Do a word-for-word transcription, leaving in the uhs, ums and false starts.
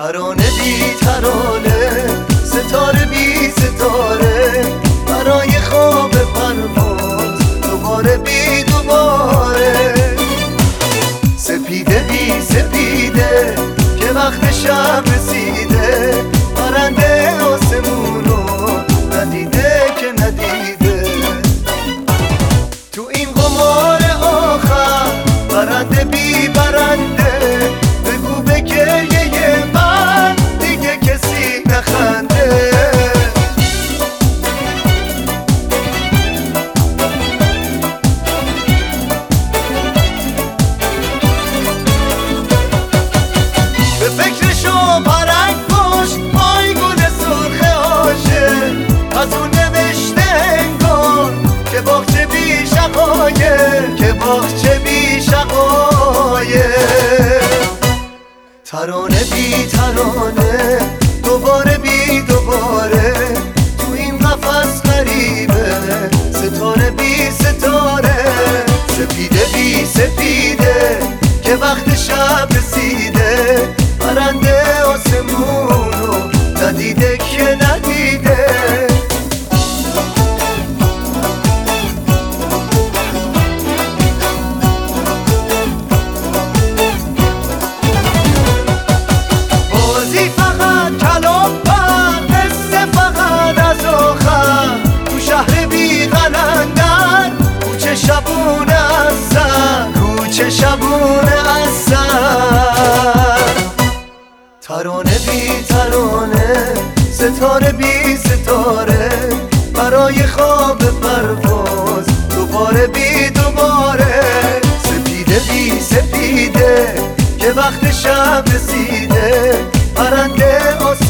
ترانه بی ترانه، ستاره بی ستاره، برای خواب پرواز دوباره بی دوباره. سپیده بی سپیده که وقت شب رسیده، پرنده آسمونو ندیده که ندیده. تو این قمار آخر برنده بی برنده، بگو به گریه من دیگه کسی نخنده. به فکرشو پرنگ کش مای گل سرخ عاشق، از اون نوشته انگار که باغچه بی شقایق، که باغچه بی شقایق. ترانه بی ترانه، دوباره بی دوباره، تو این قفس غریبه، ستاره بی ستاره. سپیده بی سپیده که وقت شب رسیده، پرنده آسمونو ندیده که ندیده. بازی فقط کلام بر قصه فقط از آخر، تو شهر بی قلندر، کوچه شبونه از سر، کوچه شبونه از سر. ترانه بی ترانه، ستاره بی ستاره، برای خواب پرواز دوباره بی دوباره. سپیده بی سپیده که وقت شب رسیده، پرنده